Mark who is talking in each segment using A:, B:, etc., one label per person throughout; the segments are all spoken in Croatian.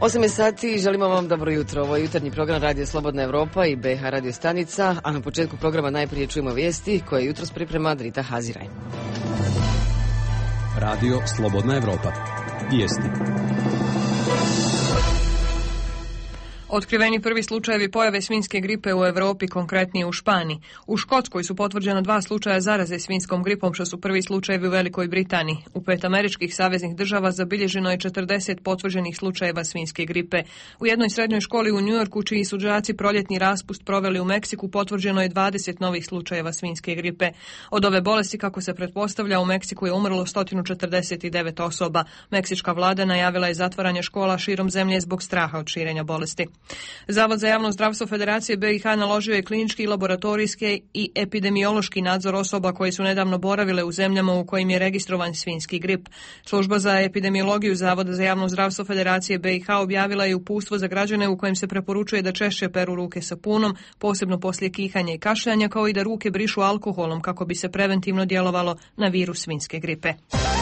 A: 8 sati, želimo vam dobro jutro. Ovo je jutarnji program Radio Slobodna Evropa i BH Radio stanica, a na početku programa najprije čujemo vijesti koje jutros priprema Drita Haziraj.
B: Radio Slobodna Evropa. Vijesti.
C: Otkriveni prvi slučajevi pojave svinjske gripe u Europi, konkretnije u Španiji. U Škotskoj su potvrđena 2 slučaja zaraze svinjskom gripom, što su prvi slučajevi u Velikoj Britaniji. U 5 američkih saveznih država zabilježeno je 40 potvrđenih slučajeva svinjske gripe. U jednoj srednjoj školi u Njujorku, čiji su đaci proljetni raspust proveli u Meksiku, potvrđeno je 20 novih slučajeva svinjske gripe. Od ove bolesti, kako se pretpostavlja, u Meksiku je umrlo 149 osoba. Meksička vlada najavila je zatvaranje škola širom zemlje zbog straha od širenja bolesti. Zavod za javno zdravstvo Federacije BiH naložio je klinički, laboratorijski i epidemiološki nadzor osoba koje su nedavno boravile u zemljama u kojim je registrovan svinjski grip. Služba za epidemiologiju Zavoda za javno zdravstvo Federacije BiH objavila je uputstvo za građane u kojem se preporučuje da češće peru ruke sapunom, posebno poslije kihanja i kašljanja, kao i da ruke brišu alkoholom kako bi se preventivno djelovalo na virus svinjske gripe.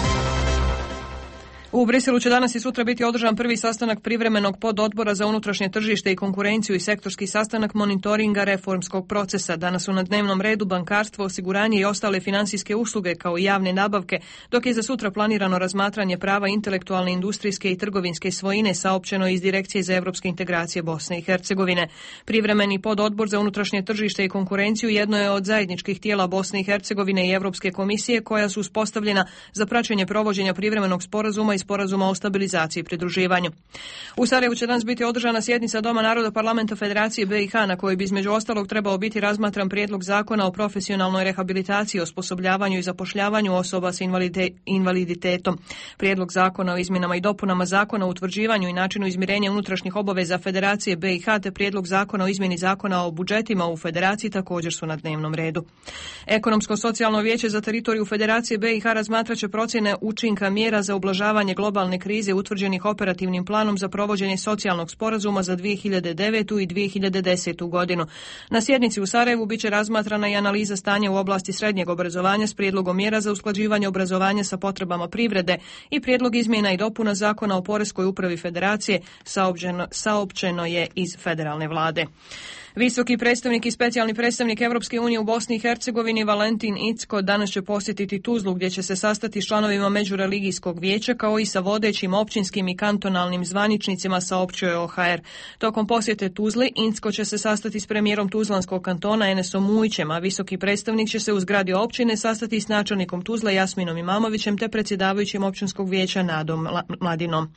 C: U Briselu će danas i sutra biti održan prvi sastanak privremenog pododbora za unutrašnje tržište i konkurenciju i sektorski sastanak monitoringa reformskog procesa. Danas su na dnevnom redu bankarstvo, osiguranje i ostale financijske usluge kao i javne nabavke, dok je za sutra planirano razmatranje prava intelektualne, industrijske i trgovinske svojine, saopćeno iz Direkcije za europske integracije Bosne i Hercegovine. Privremeni pododbor za unutrašnje tržište i konkurenciju jedno je od zajedničkih tijela Bosne i Hercegovine i Europske komisije koja su uspostavljena za praćenje provođenja privremenog sporazuma i sporazuma o stabilizaciji i pridruživanju. U Sarajevu će danas biti održana sjednica Doma naroda Parlamenta Federacije BiH na kojoj bi između ostalog trebao biti razmatran prijedlog zakona o profesionalnoj rehabilitaciji, osposobljavanju i zapošljavanju osoba s invaliditetom. Prijedlog zakona o izmjenama i dopunama zakona o utvrđivanju i načinu izmirenja unutrašnjih obaveza Federacije BiH te prijedlog zakona o izmjeni zakona o budžetima u Federaciji također su na dnevnom redu. Ekonomsko-socijalno vijeće za teritoriju Federacije BiH razmatraće procjene učinka mjera za ublažavanje globalne krize utvrđenih operativnim planom za provođenje socijalnog sporazuma za 2009. i 2010. godinu. Na sjednici u Sarajevu biće razmatrana i analiza stanja u oblasti srednjeg obrazovanja s prijedlogom mjera za usklađivanje obrazovanja sa potrebama privrede i prijedlog izmjena i dopuna zakona o poreskoj upravi Federacije, saopćeno je iz federalne vlade. Visoki predstavnik i specijalni predstavnik Europske unije u Bosni i Hercegovini Valentin Incko danas će posjetiti Tuzlu gdje će se sastati s članovima Međureligijskog vijeća kao i sa vodećim općinskim i kantonalnim zvaničnicima, saopćio je OHR. Tokom posjete Tuzli Incko će se sastati s premijerom Tuzlanskog kantona Enesom Mujićem, a visoki predstavnik će se u zgradi općine sastati s načelnikom Tuzle Jasminom Imamovićem te predsjedavajućim općinskog vijeća Nadom Mladinom.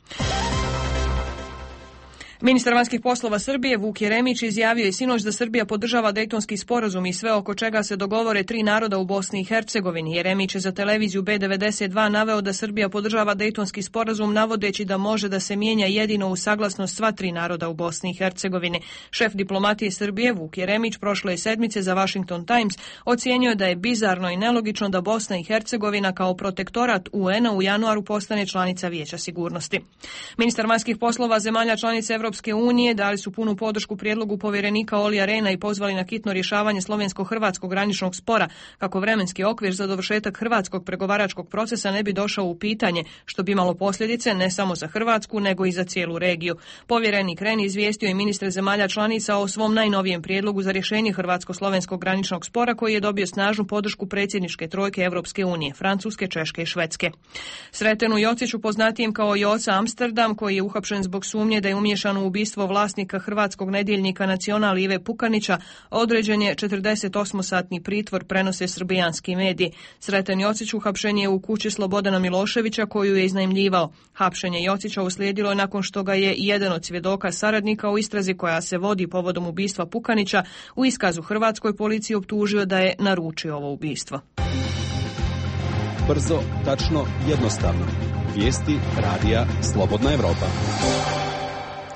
C: Ministar vanjskih poslova Srbije Vuk Jeremić izjavio je sinoć da Srbija podržava Dejtonski sporazum i sve oko čega se dogovore 3 naroda u Bosni i Hercegovini. Jeremić je za televiziju B92 naveo da Srbija podržava Dejtonski sporazum navodeći da može da se mijenja jedino u saglasnost sva 3 naroda u Bosni i Hercegovini. Šef diplomatije Srbije Vuk Jeremić prošle sedmice za Washington Times ocijenio da je bizarno i nelogično da Bosna i Hercegovina kao protektorat UN-a u januaru postane članica Vijeća sigurnosti. Ministar vanjskih poslova zemalja članice Europske unije dali su punu podršku prijedlogu povjerenika Olija Rehna i pozvali na hitno rješavanje slovensko-hrvatskog graničnog spora kako vremenski okvir za dovršetak hrvatskog pregovaračkog procesa ne bi došao u pitanje, što bi imalo posljedice ne samo za Hrvatsku nego i za cijelu regiju. Povjerenik Rehn izvijestio i ministre zemalja članica o svom najnovijem prijedlogu za rješenje hrvatsko-slovenskog graničnog spora koji je dobio snažnu podršku predsjedničke trojke Europske unije, Francuske, Češke i Švedske. Sretenu Jociću, poznatijem kao Joca Amsterdam, koji je uhapšen zbog sumnje da je umiješan u ubistvo vlasnika hrvatskog nedjeljnika Nacional Ive Pukanića, određen je 48-satni pritvor, prenose srbijanski mediji. Sreten Jocić uhapšen je u kući Slobodana Miloševića koju je iznajmljivao. Hapšenje Jocića uslijedilo je nakon što ga je jedan od svjedoka saradnika u istrazi koja se vodi povodom ubistva Pukanića u iskazu hrvatskoj policiji optužio da je naručio ovo ubistvo.
B: Brzo, tačno, jednostavno. Vijesti radija Slobodna Evropa.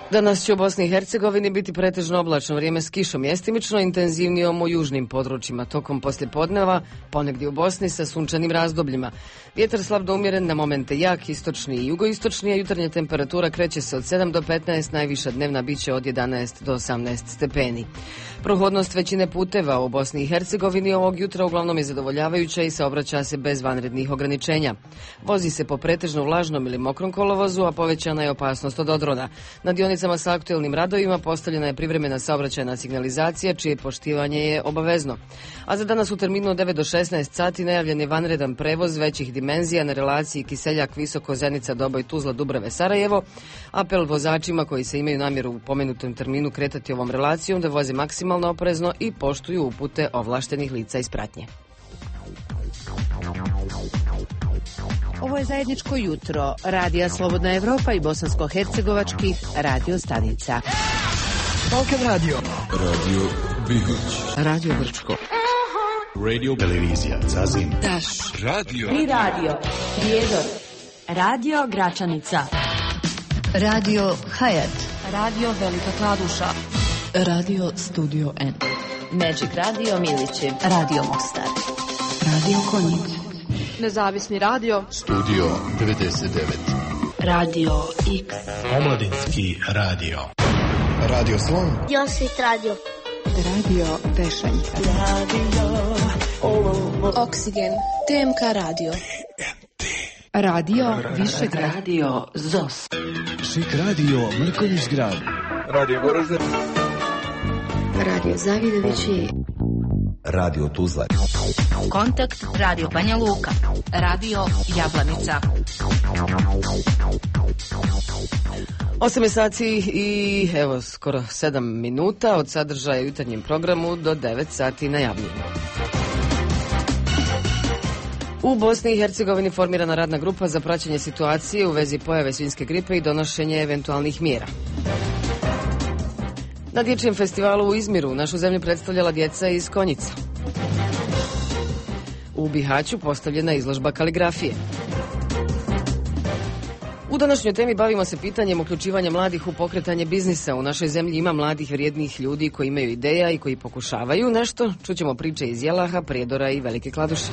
A: Danas će u Bosni i Hercegovini biti pretežno oblačno vrijeme s kišom, mjestimično intenzivnijom u južnim područjima. Tokom poslijepodneva ponegdje u Bosni sa sunčanim razdobljima. Vjetar slab do umjeren, na momente jak, istočni i jugoistočni, a jutarnja temperatura kreće se od 7 do 15, najviša dnevna biće od 11 do 18 stepeni. Prohodnost većine puteva u Bosni i Hercegovini ovog jutra uglavnom je zadovoljavajuća i saobraća se bez vanrednih ograničenja. Vozi se po pretežno vlažnom ili mokrom kolovozu, a povećana je opasnost od odrona. Na dionicama sa aktuelnim radovima postavljena je privremena saobraćajna signalizacija, čije poštivanje je obavezno. A za danas u terminu od 9 do 16 sati najavljen je vanredan prevoz većih dimenzija na relaciji Kiseljak, Visoko, Zenica, Doboj, Tuzla, Dubrave, Sarajevo. Apel vozačima koji se imaju namjeru u pomenutom terminu kretati ovom relacijom da voze maksimalno oprezno i poštuju upute ovlaštenih lica iz pratnje.
D: Ovo je zajedničko jutro Radija Slobodna Evropa i bosansko-hercegovačkih radio stanica.
E: Balkan Radio.
F: Radio Bihoć.
A: Radio Brčko.
F: Radio Televizija Zazin.
D: Daš.
F: Radio.
G: I radio. Prijedor. Radio Gračanica.
H: Radio Hayat.
G: Radio Velika Kladuša.
H: Radio Studio N.
G: Magic Radio Milići.
H: Radio Mostar. Radio Konjic.
G: Nezavisni radio.
F: Studio 99.
H: Radio X.
E: Omladinski radio. Radio Slon.
I: Josvit radio.
H: Radio Tešanj.
I: Oksigen. TMK radio.
H: Radio Višegrad. Radio ZOS.
E: Šik radio Mrkonjić grad.
F: Radio Goražde.
I: Radio Zavidovići.
F: Radio Tuzla.
G: Kontakt Radio Banja Luka. Radio Jablanica.
A: 8 sati i evo skoro 7 minuta od sadržaja u jutarnjem programu do 9 sati najavljeno. U Bosni i Hercegovini formirana radna grupa za praćenje situacije u vezi pojave svinjske gripe i donošenje eventualnih mjera. Na dječjem festivalu u Izmiru našu zemlju predstavljala djeca iz Konjica. U Bihaću postavljena izložba kaligrafije. U današnjoj temi bavimo se pitanjem uključivanja mladih u pokretanje biznisa. U našoj zemlji ima mladih vrijednih ljudi koji imaju ideja i koji pokušavaju nešto. Čućemo priče iz Jelaha, Prijedora i Velike Kladuše.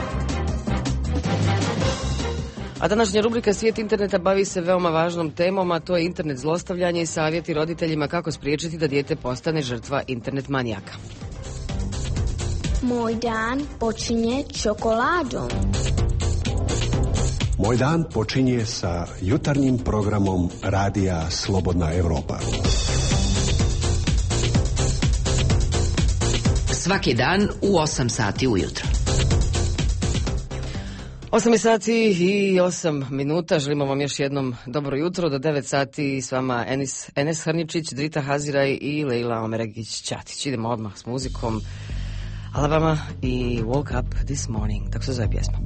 A: A današnja rubrika Svijet interneta bavi se veoma važnom temom, a to je internet zlostavljanje i savjeti roditeljima kako spriječiti da dijete postane žrtva internet manijaka.
I: Moj dan počinje čokoladom.
J: Moj dan počinje sa jutarnjim programom Radija Slobodna Evropa.
D: Svaki dan u 8 sati ujutro.
A: 8 sati i 8 minuta. Želimo vam još jednom dobro jutro. Do 9 sati s vama Enes Hrničić, Drita Haziraj i Lejla Omeregić-Ćatić. Idemo odmah s muzikom. Alabama i Woke Up This Morning. Tako se zove pjesma.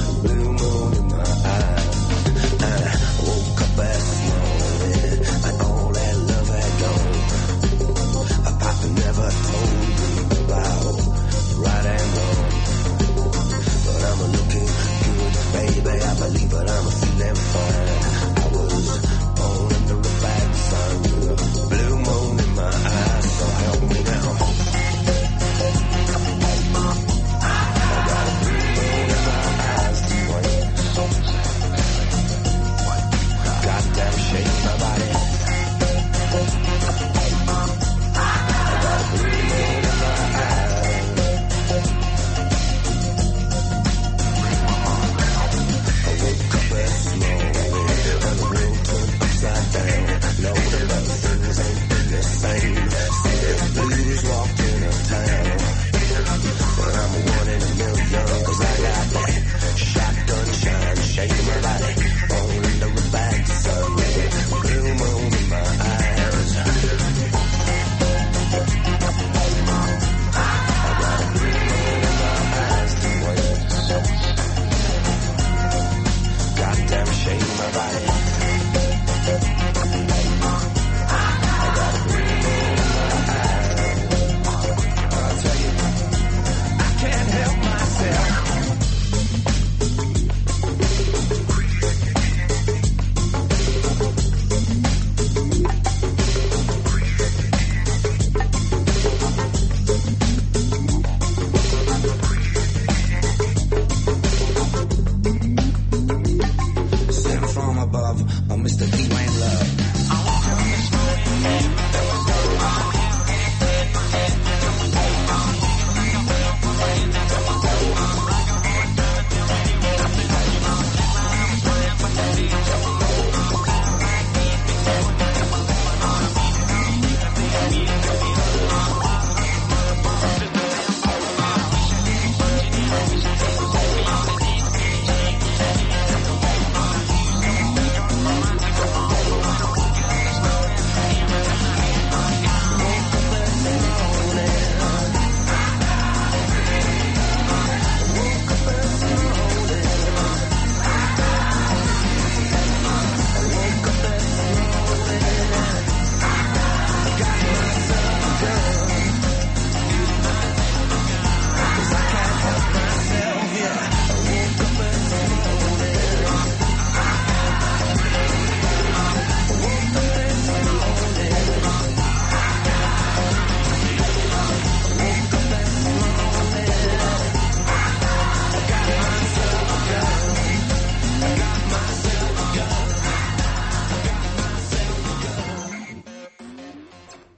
K: Woke up last morning, I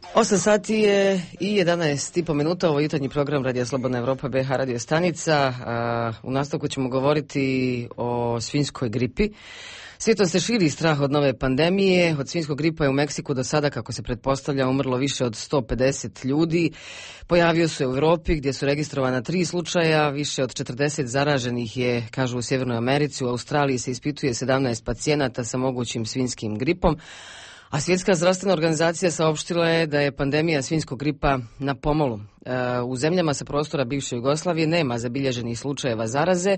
A: 8 sati je i 11,5 minuta, ovo jutarnji program Radija Slobodna Evropa BH radio stanica. U nastavku ćemo govoriti o svinjskoj gripi. Svijetom se širi strah od nove pandemije. Od svinjskog gripa je u Meksiku do sada, kako se pretpostavlja, umrlo više od 150 ljudi. Pojavio se u Europi gdje su registrovana 3 slučaja, više od 40 zaraženih je, kažu, u Sjevernoj Americi. U Australiji se ispituje 17 pacijenata sa mogućim svinjskim gripom. A Svjetska zdravstvena organizacija saopštila je da je pandemija svinjskog gripa na pomolu. U zemljama sa prostora bivše Jugoslavije nema zabilježenih slučajeva zaraze,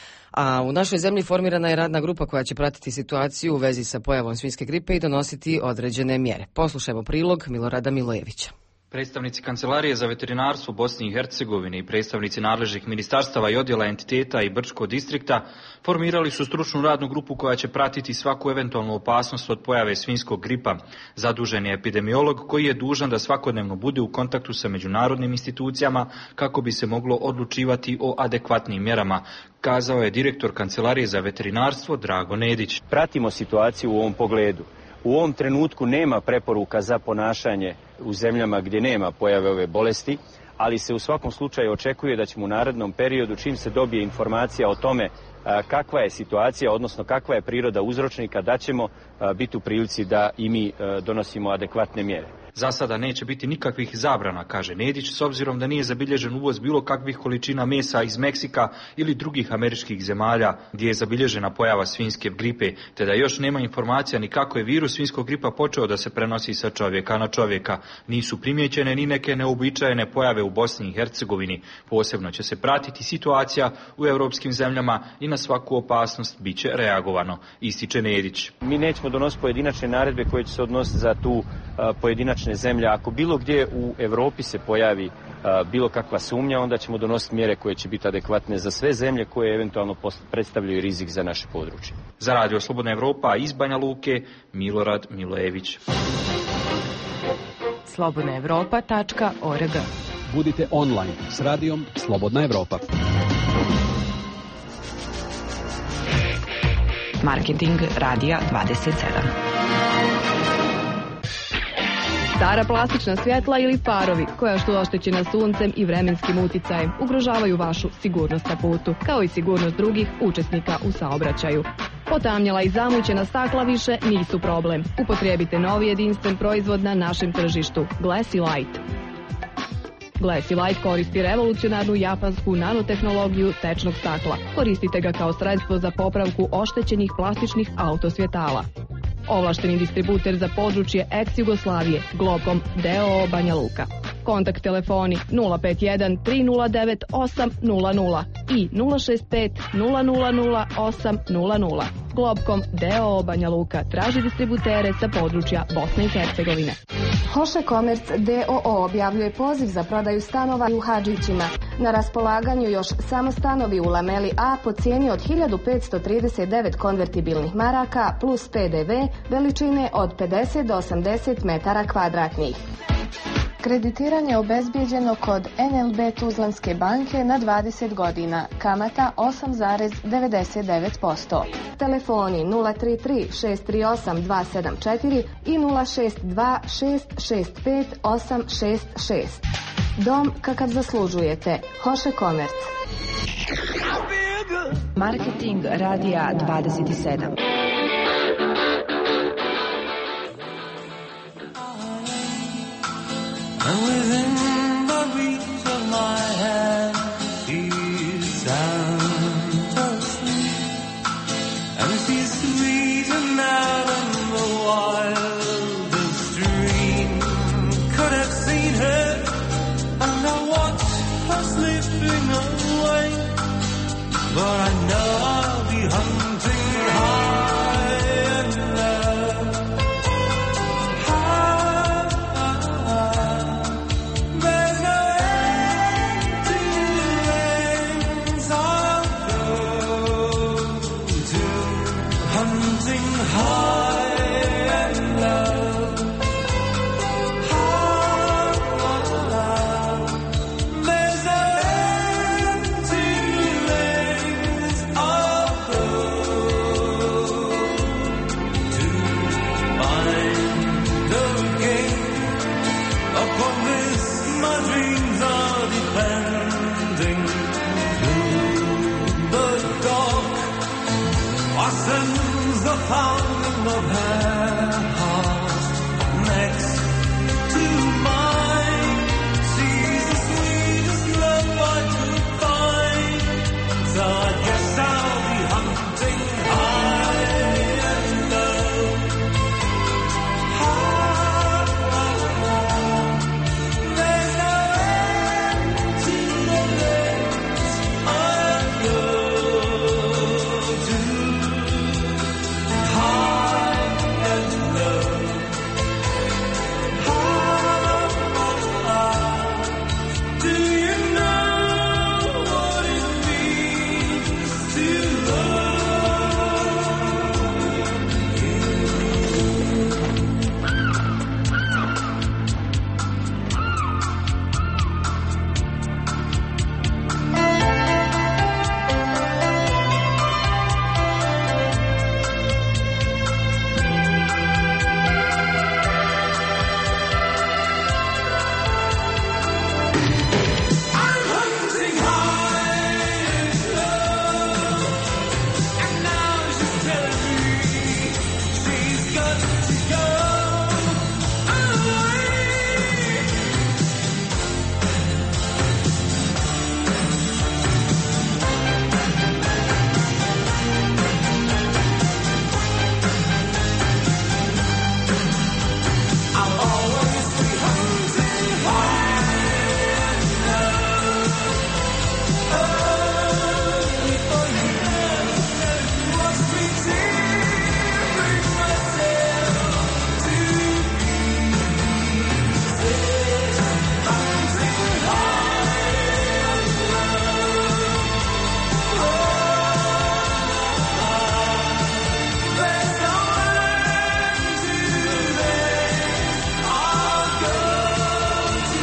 A: a u našoj zemlji formirana je radna grupa koja će pratiti situaciju u vezi sa pojavom svinjske gripe i donositi određene mjere. Poslušajmo prilog Milorada Milojevića.
K: Predstavnici Kancelarije za veterinarstvo Bosne i Hercegovine i predstavnici nadležnih ministarstava i odjela entiteta i Brčkog distrikta formirali su stručnu radnu grupu koja će pratiti svaku eventualnu opasnost od pojave svinjskog gripa. Zadužen je epidemiolog koji je dužan da svakodnevno bude u kontaktu sa međunarodnim institucijama kako bi se moglo odlučivati o adekvatnim mjerama, kazao je direktor Kancelarije za veterinarstvo Drago Nedić.
L: Pratimo situaciju u ovom pogledu. U ovom trenutku nema preporuka za ponašanje u zemljama gdje nema pojave ove bolesti, ali se u svakom slučaju očekuje da ćemo u narednom periodu, čim se dobije informacija o tome kakva je situacija, odnosno kakva je priroda uzročnika, da ćemo biti u prilici da i mi donosimo adekvatne mjere.
K: Za sada neće biti nikakvih zabrana, kaže Nedić, s obzirom da nije zabilježen uvoz bilo kakvih količina mesa iz Meksika ili drugih američkih zemalja gdje je zabilježena pojava svinjske gripe, te da još nema informacija ni kako je virus svinjskog gripa počeo da se prenosi sa čovjeka na čovjeka. Nisu primijećene ni neke neuobičajene pojave u Bosni i Hercegovini. Posebno će se pratiti situacija u europskim zemljama i na svaku opasnost bit će reagovano, ističe Nedić.
L: Mi nećemo donositi pojedinačne naredbe koje će se odnositi za tu pojedinačne zemlje. Ako bilo gdje u Europi se pojavi bilo kakva sumnja, onda ćemo donositi mjere koje će biti adekvatne za sve zemlje koje eventualno predstavljaju rizik za naše područje.
K: Za Radio Slobodna Evropa iz Banja Luke, Milorad Milojević.
G: slobodnaevropa.org.
B: Budite online s radijom Slobodna Evropa.
G: Marketing Radija 27.
M: Stara plastična svjetla ili farovi koja su oštećena suncem i vremenskim uticajem ugrožavaju vašu sigurnost na putu, kao i sigurnost drugih učesnika u saobraćaju. Potamnjela i zamućena stakla više nisu problem. Upotrijebite novi jedinstven proizvod na našem tržištu, Glassy Light. Glassy Light koristi revolucionarnu japansku nanotehnologiju tečnog stakla. Koristite ga kao sredstvo za popravku oštećenih plastičnih autosvjetala. Ovlašteni distributer za područje ex-Jugoslavije, Globkom d.o.o. Banja Luka. Kontakt telefoni 051 309 800 i 065 000 800. Globkom d.o.o. Banja Luka traži distributere sa područja Bosne i Hercegovine.
N: Hoše Komerc d.o.o. objavljuje poziv za prodaju stanova u Hadžićima. Na raspolaganju još samo stanovi u Lameli A po cijeni od 1539 konvertibilnih maraka plus PDV veličine od 50 do 80 metara kvadratnih. Kreditiranje obezbijeđeno kod NLB Tuzlanske banke na 20 godina. Kamata 8,99%. Telefoni 033 638 274 i 062 665 866. Dom kakav zaslužujete. Hoše Komerc.
G: Marketing Radija 27.
O: And within the reach of my hand, she's sound asleep. And she's sweeter now than the wildest dream could have seen her. And I watch her slipping away, but I know I'll be hunting high and low. Oh pounding of her heart next to mine. She's the sweetest love I could find. So I guess I'll be hunting high and low. There's no end to the lengths I'll go to. High and low. Do you know what it means to I'm hunting high and low, and now she's telling me she's got to go away. I'll always be hunting high and low. Only for you, watch me tearing myself to pieces. Hunting high and low. There's no end to this. I'll go to.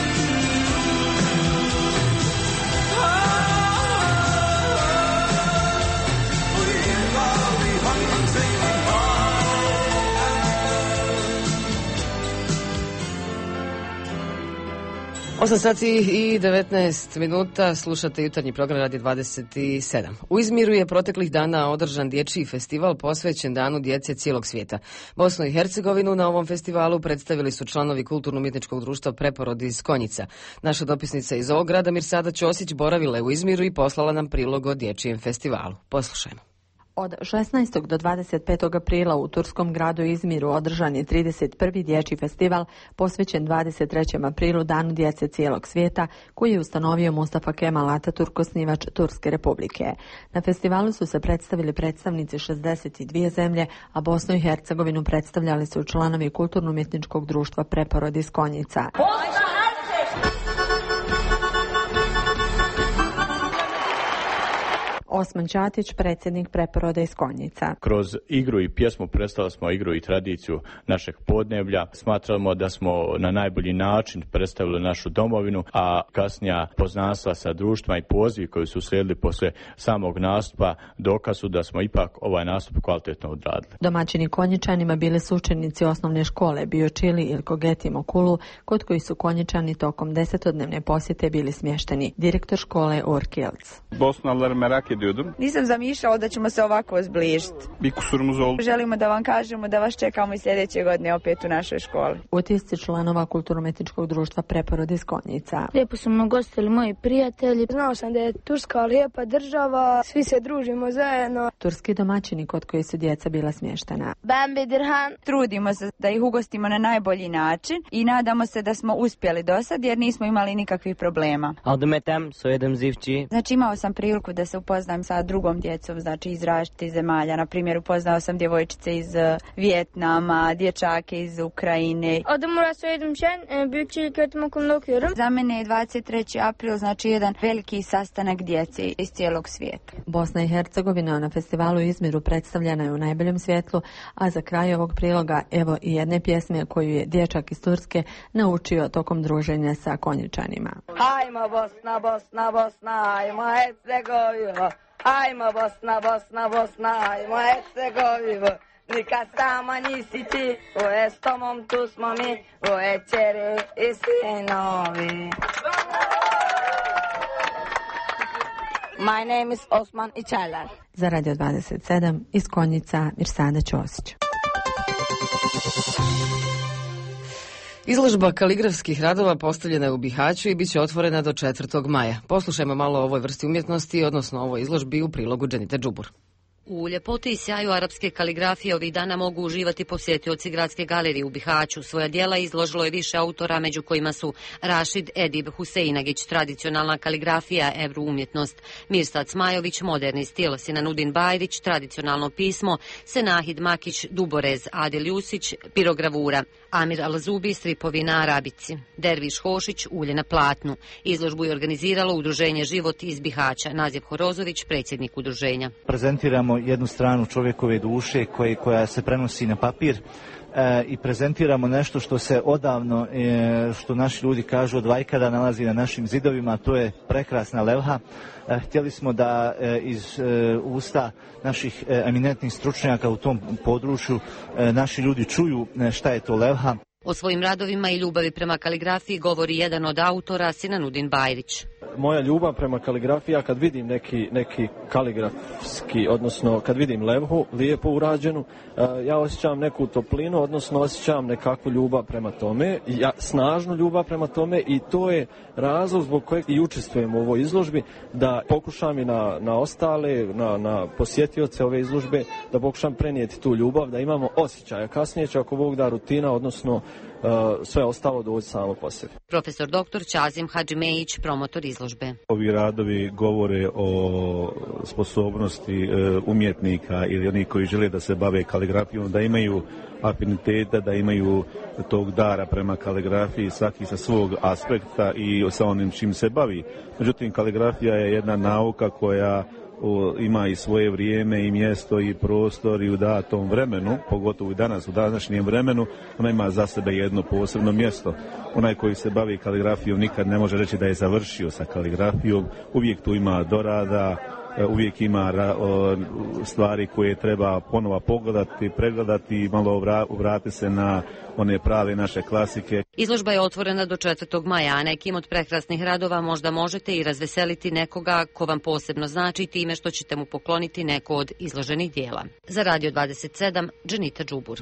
O: I'll be hunting high.
A: 8 sati i 19 minuta, slušate jutarnji program Radi 27. U Izmiru je proteklih dana održan dječji festival posvećen Danu djece cijelog svijeta. Bosnu i Hercegovinu na ovom festivalu predstavili su članovi Kulturno-umjetničkog društva Preporod iz Konjica. Naša dopisnica iz ovog grada Mirsada Ćosić boravila je u Izmiru i poslala nam prilog o dječjem festivalu. Poslušajmo.
P: Od 16. do 25. aprila u turskom gradu Izmiru održan je 31. dječji festival posvećen 23. aprilu Danu djece cijelog svijeta koji je ustanovio Mustafa Kemal Ataturk, osnivač Turske republike. Na festivalu su se predstavili predstavnici 62 zemlje, a Bosnu i Hercegovinu predstavljali su članovi Kulturno-umjetničkog društva Preporod iz Konjica. Osman Ćatić, predsjednik Preporoda iz Konjica.
Q: Kroz igru i pjesmu predstavili smo igru i tradiciju našeg podneblja. Smatramo da smo na najbolji način predstavili našu domovinu, a kasnija poznanstva sa društvima i pozivi koji su slijedili poslije samog nastupa dokazu da smo ipak ovaj nastup kvalitetno odradili.
P: Domaćini Konjičanima bili su učenici osnovne škole Biočili Ilko Getim Okulu, kod koji su Konjičani tokom 10-dnevne posjete bili smješteni. Direktor škole Orkilc.
R: Bosnalıları merak ediyordum.
S: Nisam zamišljala da ćemo se ovako zbližiti.
R: Bir kusurumuz oldu.
S: Želimo da vam kažemo da vas čekamo i sljedeće godine opet u našoj školi.
P: Utisci članova Kulturno-umjetničkog društva Preporod iz Konjica.
I: Lijepo su me gostili moji prijatelji. Znao sam da je Turska lijepa država, svi se družimo zajedno.
P: Turski domaćini kod koji su djeca bila smještena.
I: Ben Bedirhan.
S: Trudimo se da ih ugostimo na najbolji način i nadamo se da smo uspjeli do sad jer nismo imali nikakvih problema.
T: Adım Etem, soyadım Zivci.
S: Znači imao sam priliku da se upoznam sa drugom djecom, znači iz različitih zemalja. Na primjer upoznao sam djevojčice iz Vijetnama, dječake iz Ukrajine.
I: Adım Murat, soyadım Şen, Büyükçilik Öğretim Okulu'nda okuyorum.
S: Za mene je 23. april znači jedan veliki sastanak djece iz cijelog svijeta.
P: Bosna i Hercegovina na festivalu u Izmiru predstavljena je u najboljem svjetlu, a za kraj ovog priloga evo i jedne pjesme koju je dječak iz Turske naučio tokom druženja sa Konjičanima.
U: Hajmo Bosna, Bosna, Bosna, hajmo Hercegovina. Hajmo Bosna, Bosna, Bosna, hajmo Hercegovina. Nikad sama nisi ti, u estomom tu smo mi, u večeri i sinovi. My name is Osman Içerler.
P: Za Radio 27 iz Konjica Mirsada Ćosić.
A: Izložba kaligrafskih radova postavljena je u Bihaću i bit će otvorena do 4. maja. Poslušajmo malo o ovoj vrsti umjetnosti, odnosno ovoj izložbi u prilogu Dženite Džubur.
C: U ljepoti i sjaju arapske kaligrafije ovih dana mogu uživati posjetioci Gradske galerije u Bihaću. Svoja djela izložilo je više autora, među kojima su Rašid Edib Huseinagić, tradicionalna kaligrafija, evru umjetnost, Mirsad Smajović, moderni stil, Sinanudin Bajrić, tradicionalno pismo, Senahid Makić, duborez, Adil Jusić, pirogravura, Amir Al-Zubi, stripovi na arabici, Derviš Hošić, ulje na platnu. Izložbu je organiziralo Udruženje Život iz Bihaća. Nazif Horozović, predsjednik udruženja.
V: Prezentiramo jednu stranu čovjekove duše koja se prenosi na papir i prezentiramo nešto što se odavno, što naši ljudi kažu od vajkada, nalazi na našim zidovima, to je prekrasna levha. Htjeli smo da iz usta naših eminentnih stručnjaka u tom području naši ljudi čuju šta je to levha.
C: O svojim radovima i ljubavi prema kaligrafiji govori jedan od autora, Sinanudin Bajrić.
W: Moja ljubav prema kaligrafiji, ja kad vidim neki kaligrafski, odnosno kad vidim levhu lijepo urađenu, ja osjećam neku toplinu, odnosno osjećam nekakvu ljubav prema tome, snažnu ljubav prema tome, i to je razlog zbog kojeg i učestvujem u ovoj izložbi, da pokušam i na ostale, na posjetioce ove izložbe, da pokušam prenijeti tu ljubav, da imamo osjećaja. Kasnije će, ako Bog da, rutina, odnosno sve ostalo doći samo po sebi.
C: Profesor dr. Čazim Hadžimejić, promotor izložbe.
X: Ovi radovi govore o sposobnosti umjetnika ili oni koji žele da se bave kaligrafijom, da imaju afiniteta, da imaju tog dara prema kaligrafiji, svaki sa svog aspekta i sa onim čim se bavi. Međutim, kaligrafija je jedna nauka koja ima i svoje vrijeme i mjesto i prostor i u datom vremenu, pogotovo i danas u današnjem vremenu, ona ima za sebe jedno posebno mjesto. Onaj koji se bavi kaligrafijom nikad ne može reći da je završio sa kaligrafijom, uvijek tu ima dorada, uvijek ima stvari koje treba ponovo pogledati, pregledati i malo vratiti se na one prave naše klasike.
C: Izložba je otvorena do 4. maja, a nekim od prekrasnih radova možda možete i razveseliti nekoga ko vam posebno znači time što ćete mu pokloniti neko od izloženih dijela. Za Radio 27, Dženita Džubur.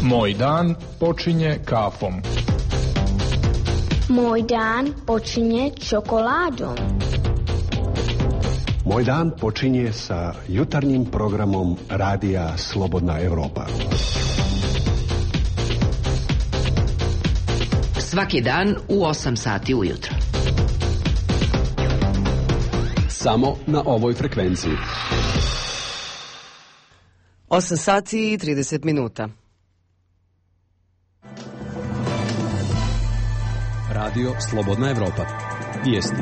E: Moj dan počinje kafom.
F: Moj dan počinje čokoladom.
H: Moj dan počinje sa jutarnjim programom Radija Slobodna Evropa.
D: Svaki dan u 8 sati ujutro.
B: Samo na ovoj frekvenciji.
A: 8 sati i 30 minuta.
B: Radio Slobodna Evropa. Vijesti.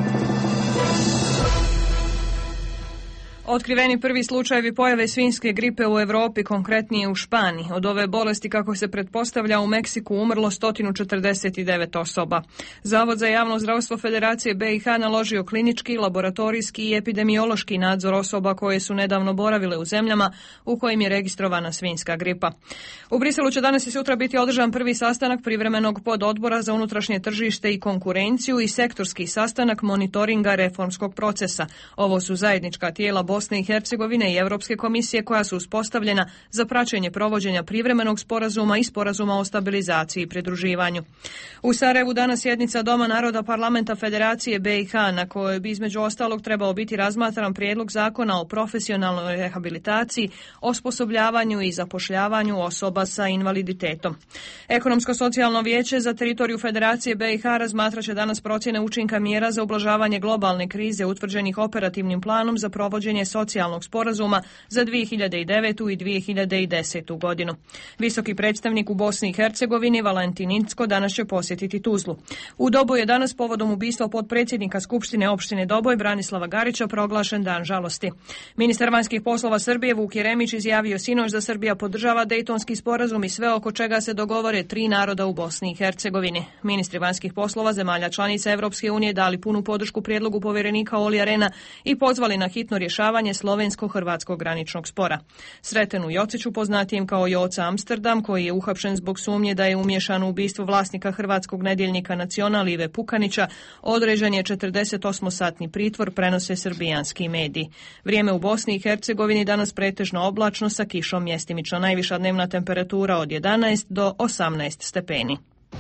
J: Otkriveni prvi slučajevi pojave svinjske gripe u Europi, konkretnije u Španiji. Od ove bolesti, kako se pretpostavlja, u Meksiku umrlo 149 osoba. Zavod za javno zdravstvo Federacije BiH naložio klinički, laboratorijski i epidemiološki nadzor osoba koje su nedavno boravile u zemljama u kojim je registrovana svinjska gripa. U Briselu će danas i sutra biti održan prvi sastanak privremenog pododbora za unutrašnje tržište i konkurenciju i sektorski sastanak monitoringa reformskog procesa. Ovo su zajednička tijela Bosne i Hercegovine i Europske komisije koja su uspostavljena za praćenje provođenja privremenog sporazuma i sporazuma o stabilizaciji i pridruživanju. U Sarajevu danas sjednica Doma naroda Parlamenta Federacije BiH na kojoj bi između ostalog trebao biti razmatran prijedlog zakona o profesionalnoj rehabilitaciji, osposobljavanju i zapošljavanju osoba sa invaliditetom. Ekonomsko-socijalno vijeće za teritoriju Federacije BiH razmatrat će danas procjene učinka mjera za ublažavanje globalne krize utvrđenih operativnim planom za provođenje socijalnog sporazuma za 2009. i 2010. godinu. Visoki predstavnik u Bosni i Hercegovini Valentin Incko danas će posjetiti Tuzlu. U Doboju je danas povodom ubistva potpredsjednika Skupštine opštine Doboj Branislava Garića proglašen dan žalosti. Ministar vanjskih poslova Srbije Vuk Jeremić izjavio sinoć da Srbija podržava Dejtonski sporazum i sve oko čega se dogovore tri naroda u Bosni i Hercegovini. Ministri vanjskih poslova zemalja članica Evropske unije dali punu podršku prijedlogu povjerenika Olija Rehna i pozvali na hitno rješavanje slovensko-hrvatskog graničnog spora. Sretenu Jociću, poznatijem kao Joca Amsterdam, koji je uhapšen zbog sumnje da je umiješan u ubistvo vlasnika hrvatskog nedjeljnika Nacional Ive Pukanića, određen je 48-satni pritvor, prenose srbijanski mediji. Vrijeme u Bosni i Hercegovini danas pretežno oblačno sa kišom, mjestimično najviša dnevna temperatura od 11 do 18 stepeni.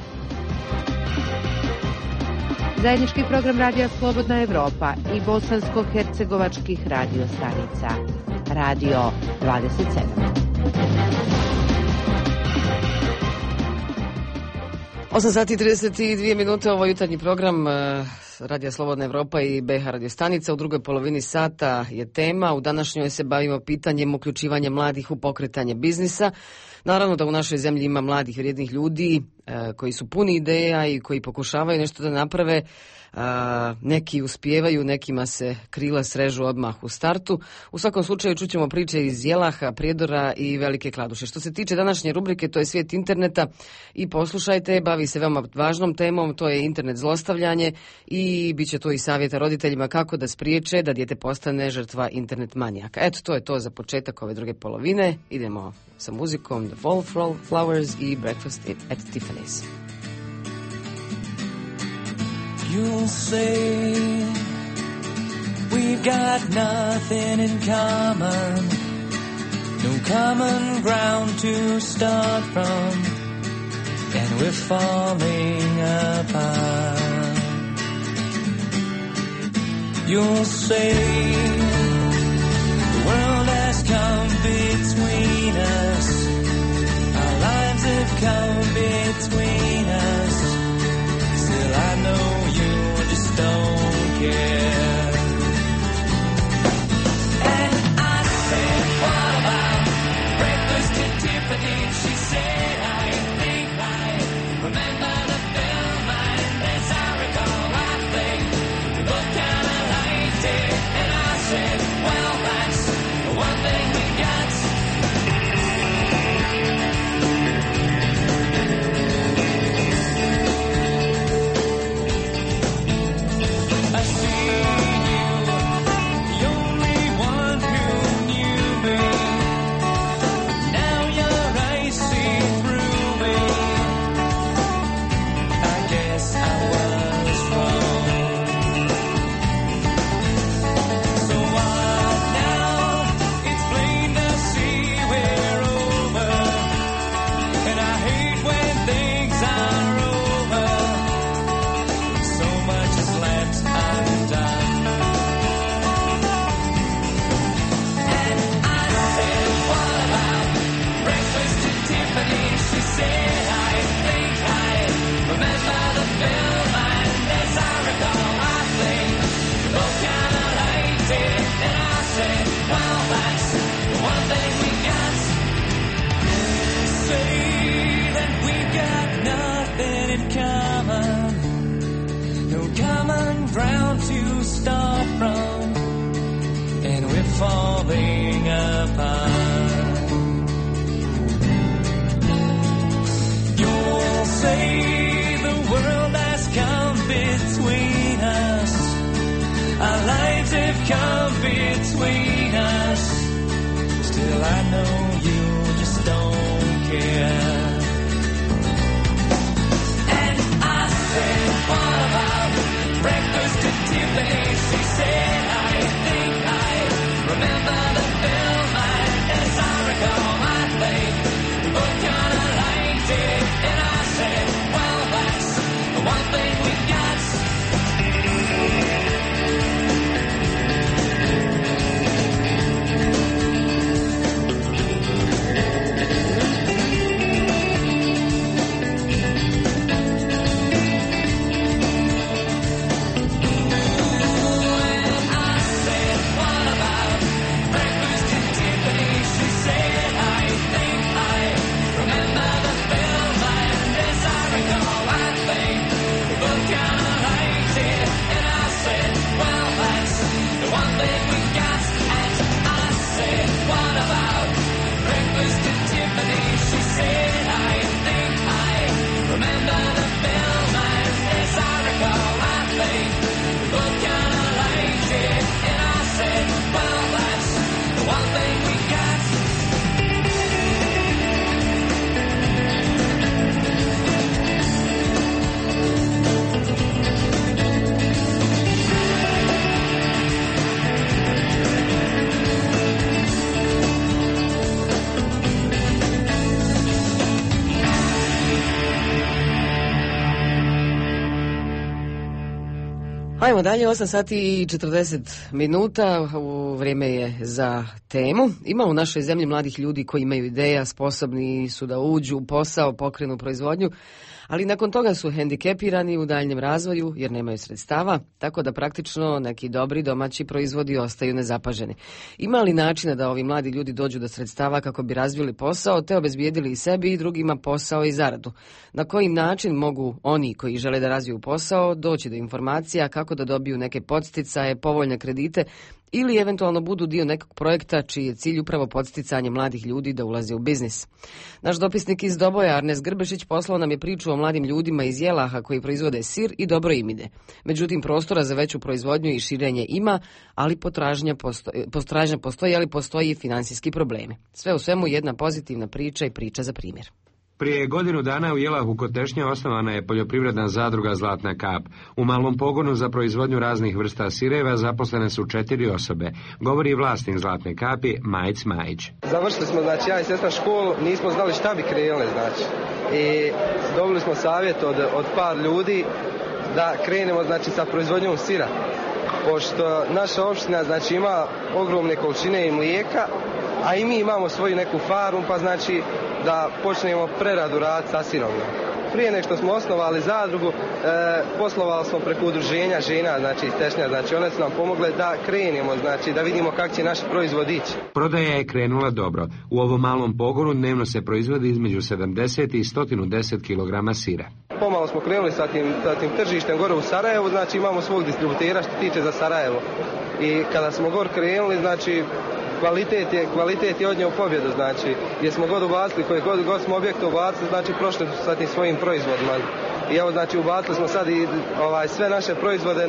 D: Zajednički program Radija Slobodna Evropa i bosansko-hercegovačkih radio stanica. Radio 27.
A: Osam sati i 32 minute, ovo jutarnji program Radija Slobodna Evropa i BiH radio stanica. U drugoj polovini sata je tema. U današnjoj se bavimo pitanjem uključivanja mladih u pokretanje biznisa. Naravno da u našoj zemlji ima mladih vrijednih ljudi koji su puni ideja i koji pokušavaju nešto da naprave. Neki uspijevaju, nekima se krila srežu odmah u startu. U svakom slučaju čućemo priče iz Jelaha, Prijedora i Velike Kladuše. Što se tiče današnje rubrike, to je svijet interneta i poslušajte, bavi se veoma važnom temom, to je internet zlostavljanje i bit će to i savjeta roditeljima kako da spriječe da dijete postane žrtva internet manijaka. Eto, to je to za početak ove druge polovine. Idemo sa muzikom The Wallflowers i Breakfast at Tiffany's.
O: You'll say we've got nothing in common, no common ground to start from, and we're falling apart. You'll say the world has come between us, our lives have come between us. Still I know you just don't care. And I said, what about breakfast at Tiffany's? She said, I think I remember the film, and as I recall, I think we both kind of liked it. And I said, well, that's the one thing we got. know you just don't care. And I said, what about breakfast at Tiffany? She said, I think I remember the film, and as I recall, I think we both kind of liked it. And I said, well, that's the one thing we got.
A: Ajmo dalje, 8 sati i 40 minuta, vrijeme je za temu. Ima u našoj zemlji mladih ljudi koji imaju ideja, sposobni su da uđu u posao, pokrenu proizvodnju, ali nakon toga su hendikepirani u daljnjem razvoju jer nemaju sredstava, tako da praktično neki dobri domaći proizvodi ostaju nezapaženi. Ima li načina da ovi mladi ljudi dođu do sredstava kako bi razvili posao te obezbijedili i sebi i drugima posao i zaradu? Na koji način mogu oni koji žele da razviju posao doći do informacija kako da dobiju neke podsticaje, povoljne kredite ili eventualno budu dio nekog projekta čiji je cilj upravo podsticanje mladih ljudi da ulaze u biznis. Naš dopisnik iz Doboja, Arnes Grbešić, poslao nam je priču o mladim ljudima iz Jelaha koji proizvode sir i dobro im ide. Međutim, prostora za veću proizvodnju i širenje ima, ali potražnja postoji, ali postoji i finansijski problemi. Sve u svemu jedna pozitivna priča i priča za primjer.
K: Prije godinu dana u Jelahu kod Tešnja osnovana je poljoprivredna zadruga Zlatna kap. U malom pogonu za proizvodnju raznih vrsta sireva zaposlene su 4 osobe. Govori vlasnik Zlatne kapi, Majić Majić.
L: Završili smo, znači, ja i sestra školu, nismo znali šta bi krenuli, znači. I dobili smo savjet od par ljudi da krenemo, znači, sa proizvodnjom sira. Pošto naša opština, znači, ima ogromne količine i mlijeka, a i mi imamo svoju neku farmu, pa znači da počnemo preradu raditi sa sirom. Prije nego što smo osnovali zadrugu, poslovali smo preko udruženja žena, znači iz Tešnja, znači one su nam pomogle da krenemo, znači da vidimo kako će naš proizvod ići.
K: Prodaja je krenula dobro. U ovom malom pogonu dnevno se proizvodi između 70 i 110 kg sira.
L: Pomalo smo krenuli sa tim tržištem gore u Sarajevu, znači imamo svog distributera što tiče za Sarajevo. I kada smo gore krenuli, znači kvalitet je odnio pobjedu, znači gdje smo god ubacili, koji god smo objekte ubacili, znači prošli su sa tim svojim proizvodima. I evo, znači ubacili smo sad i sve naše proizvode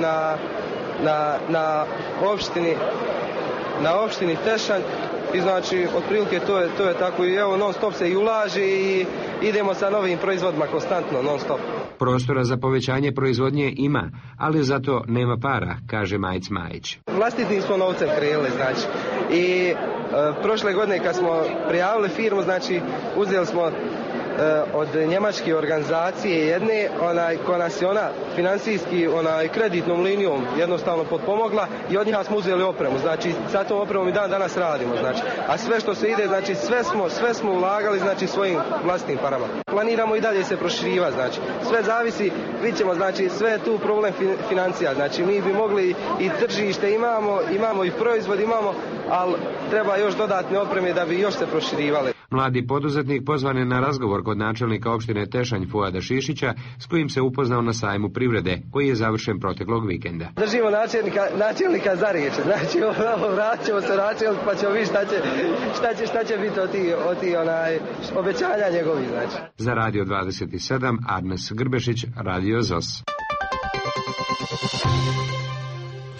L: na opštini Tešanj i znači otprilike to je tako i evo non stop se i ulaže i idemo sa novim proizvodima konstantno, non stop.
K: Prostora za povećanje proizvodnje ima, ali zato nema para, kaže Majić Majić.
L: Vlastitim smo novcem krenuli, znači. I prošle godine kad smo prijavili firmu, znači uzeli smo od njemačke organizacije jedne, koja nas je ona financijski kreditnom linijom jednostavno potpomogla i od njiha smo uzeli opremu, znači sa tom opremom i dan danas radimo, znači. A sve što se ide, znači sve smo ulagali, znači svojim vlastitim parama. Planiramo i dalje se proširivati, znači sve zavisi, vidjet ćemo, znači sve je tu problem financija, znači mi bi mogli i tržište imamo i proizvod imamo, ali treba još dodatne opreme da bi još se proširivali.
K: Mladi poduzetnik pozvan je na razgovor kod načelnika opštine Tešanj Fuada Šišića, s kojim se upoznao na sajmu privrede, koji je završen proteklog vikenda.
L: Držimo načelnika za riječ, znači vratit ćemo se načelnik pa ćemo vidjeti šta će biti od ti obećanja njegovih, znači.
K: Za Radio 27, Arnes Grbešić, Radio ZOS.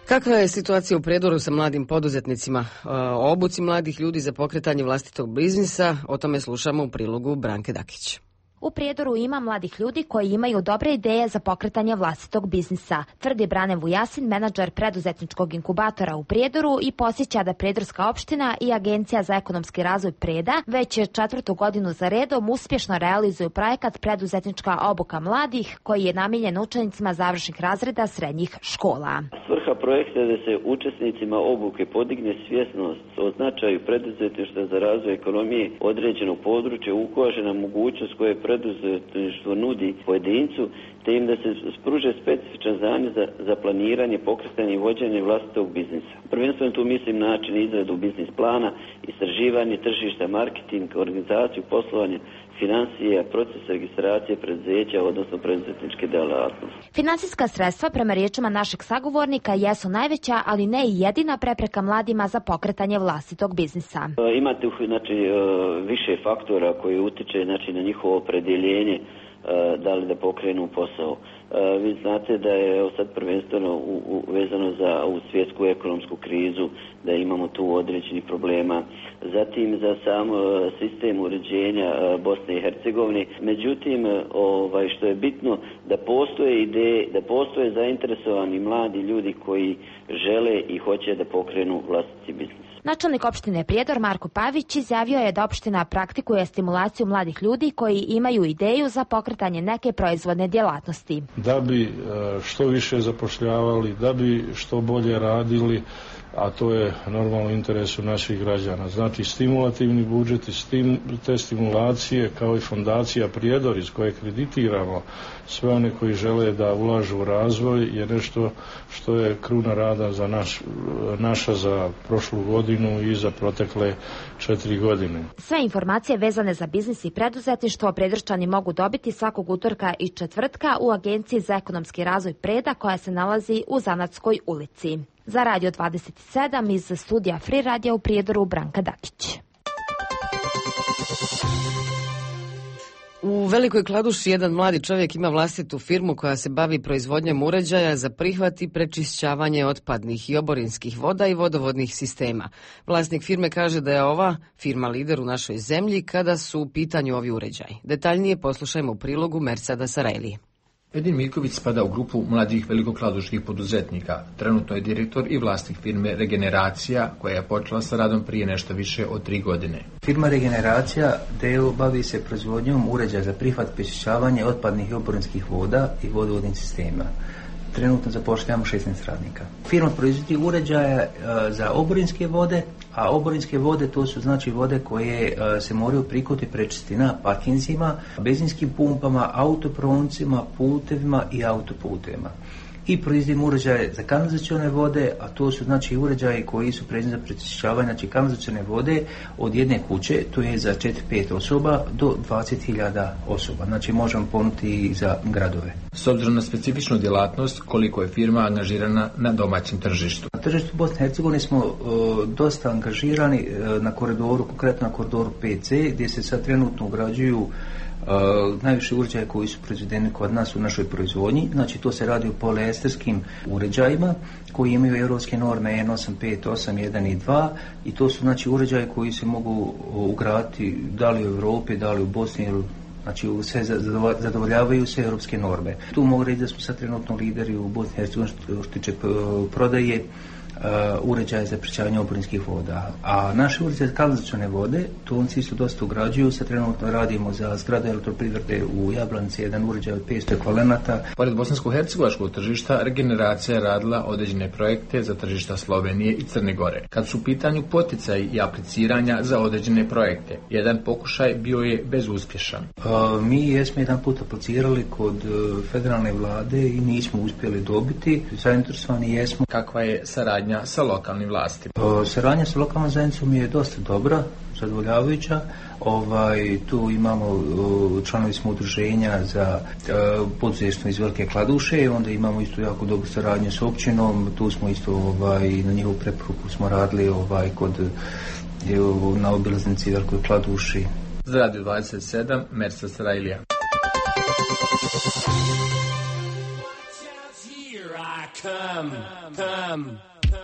A: Kakva je situacija u Prijedoru sa mladim poduzetnicima? O obuci mladih ljudi za pokretanje vlastitog biznisa, o tome slušamo u prilogu Branke Dakić.
G: U Prijedoru ima mladih ljudi koji imaju dobre ideje za pokretanje vlastitog biznisa, tvrdi Brane Vujasin, menadžer preduzetničkog inkubatora u Prijedoru i podsjeća da Prijedorska opština i Agencija za ekonomski razvoj Preda već 4. godinu za redom uspješno realizuju projekat preduzetnička obuka mladih koji je namijenjen učenicima završnih razreda srednjih škola.
M: Svrha projekta je da se učesnicima obuke podigne svjesnost o značaju preduzetništva za razvoj ekonomije određenog područja, ukaže na mogućnost koje preduzetništvo nudi pojedincu, te im da se spruže specifičan znanje za planiranje, pokretanje i vođenje vlastitog biznisa. Prvenstveno tu mislim način izradu biznis plana, istraživanje tržišta, marketing, organizaciju, poslovanje, financije, proces registracije preduzeća, odnosno preduzetničke djelatnosti.
G: Financijska sredstva, prema riječima našeg sagovornika, jesu najveća, ali ne i jedina prepreka mladima za pokretanje vlastitog biznisa.
M: Imate više faktora koji utiče na njihovo opredjeljenje da li da pokrenu posao. Vi znate da je sad prvenstveno vezano za ovu svjetsku ekonomsku krizu, da imamo tu određenih problema. Zatim za sam sistem uređenja Bosne i Hercegovine. Međutim, što je bitno, da postoje ideje, da postoje zainteresovani mladi ljudi koji žele i hoće da pokrenu vlastiti biznis.
G: Načelnik opštine Prijedor Marko Pavić izjavio je da opština praktikuje stimulaciju mladih ljudi koji imaju ideju za pokretanje neke proizvodne djelatnosti.
N: Da bi što više zapošljavali, da bi što bolje radili, a to je normalno u interesu naših građana. Znači stimulativni budžet i te stimulacije kao i fondacija Prijedor iz koje kreditiramo sve one koji žele da ulažu u razvoj je nešto što je kruna rada za naša za prošlu godinu i za protekle 4 godine.
G: Sve informacije vezane za biznis i preduzetništvo Prijedorčani mogu dobiti svakog utorka i četvrtka u Agenciji za ekonomski razvoj Preda koja se nalazi u Zanatskoj ulici. Za Radio 27 iz studija Free Radio u Prijedoru Branka Dakić.
A: U Velikoj Kladuši jedan mladi čovjek ima vlastitu firmu koja se bavi proizvodnjom uređaja za prihvat i prečišćavanje otpadnih i oborinskih voda i vodovodnih sistema. Vlasnik firme kaže da je ova firma lider u našoj zemlji kada su u pitanju ovi uređaji. Detaljnije poslušajmo u prilogu Mersada Sarajlije.
Q: Edin Miljković spada u grupu mladih velikokladuških poduzetnika. Trenutno je direktor i vlasnik firme Regeneracija, koja je počela sa radom prije nešto više od 3 godine.
Y: Firma Regeneracija d.o. bavi se proizvodnjom uređaja za prihvat i prečišćavanje otpadnih i oborinskih voda i vodovodnih sistema. Trenutno zapošljavamo 16 radnika. Firma proizvodi uređaje za oborinske vode, a oborinske vode to su znači vode koje se moraju prikupiti i prečistiti na parkinzima, benzinskim pumpama, autoproncima, putevima i autoputevima. I proizvodimo uređaje za kanalizacione vode, a to su znači uređaji koji su predviđeni za prečišćavanje znači kanalizacione vode od jedne kuće, to je za 4-5 osoba do 20.000 osoba. Znači možemo ponuditi i za gradove.
Q: S obzirom na specifičnu djelatnost, koliko je firma angažirana na domaćem tržištu?
Y: Na tržištu Bosne i Hercegovine smo dosta angažirani na koridoru, konkretno na koridoru PC, gdje se sad trenutno ugrađuju najviše uređaje koji su proizvedeni kod nas u našoj proizvodnji. Znači to se radi o poliesterskim uređajima koji imaju europske norme N858, 1 i 2 i to su znači uređaje koji se mogu ugraditi da li u Europi, da li u Bosni ili znači sve zadovoljavaju sve europske norme. Tu mogu reći da smo sad trenutno lideri u Bosni i Hercegovini što tiče prodaje uređaje za prečišćavanje oborinskih voda. A naše uređaje za kanalizacione vode, to oni su dosta ugrađuju. Sad trenutno radimo za zgrade elektroprivrede u Jablanici jedan uređaj od 500 ekvivalenata.
Q: Pored bosansko-hercegovačkog tržišta, Regeneracija je radila određene projekte za tržišta Slovenije i Crne Gore. Kad su u pitanju poticaji i apliciranja za određene projekte, jedan pokušaj bio je bezuspješan.
Y: Mi jesmo jedan put aplicirali kod federalne vlade i nismo uspjeli dobiti. Zainteresovani jesmo.
Q: Kakva je saradnja sa lokalnim vlastima?
Y: Saradnja sa lokalnom zajednicom je dosta dobra, zadovoljavajuća. Tu imamo, članovi smo udruženja za poduzetništvo iz Velike Kladuše, onda imamo isto jako dobru saradnju s općinom, tu smo isto na njihovu preporuku smo radili na obilaznici Velikoj Kladuši.
Q: Za Radio 27, Mersa Sarajlija.
O: come.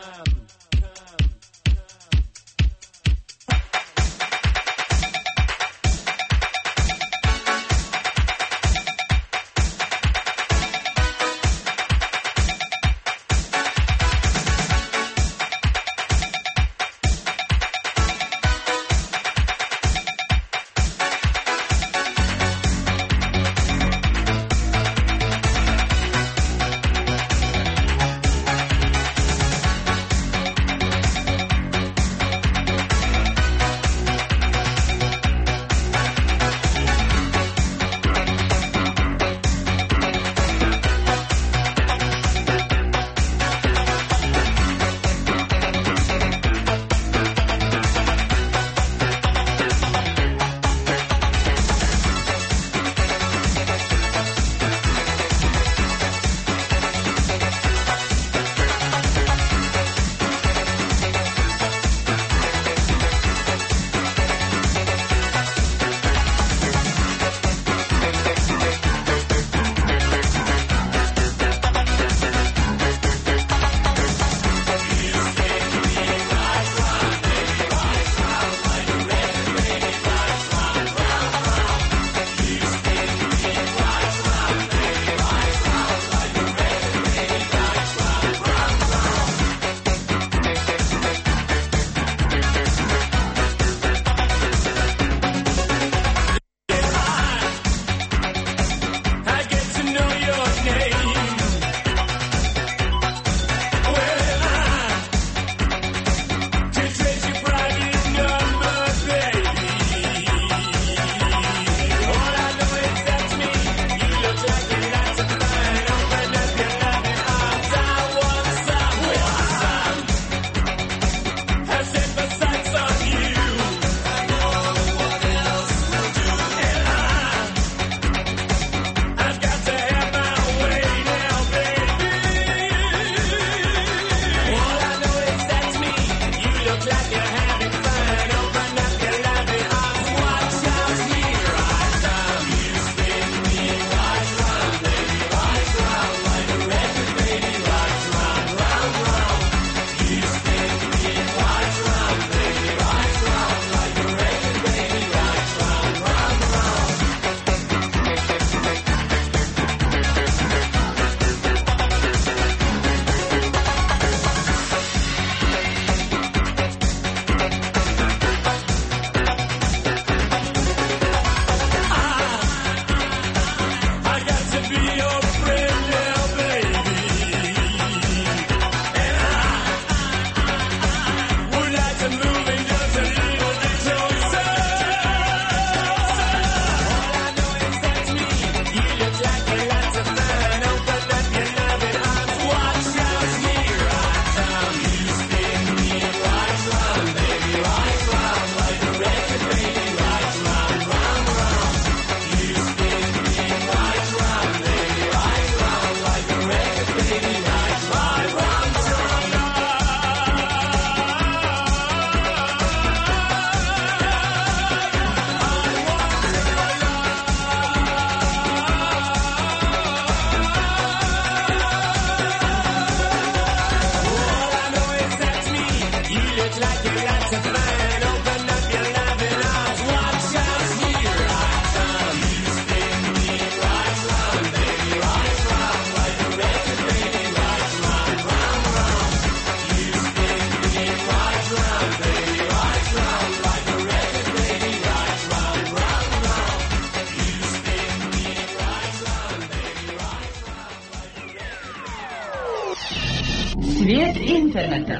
I: Svijet interneta.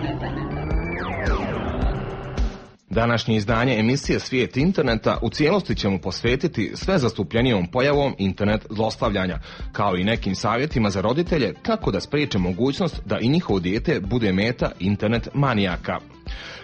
R: Današnje izdanje emisije Svijet interneta u cijelosti ćemo posvetiti sve zastupljenijom pojavom internet zlostavljanja, kao i nekim savjetima za roditelje kako da spriječe mogućnost da i njihovo dijete bude meta internet manijaka.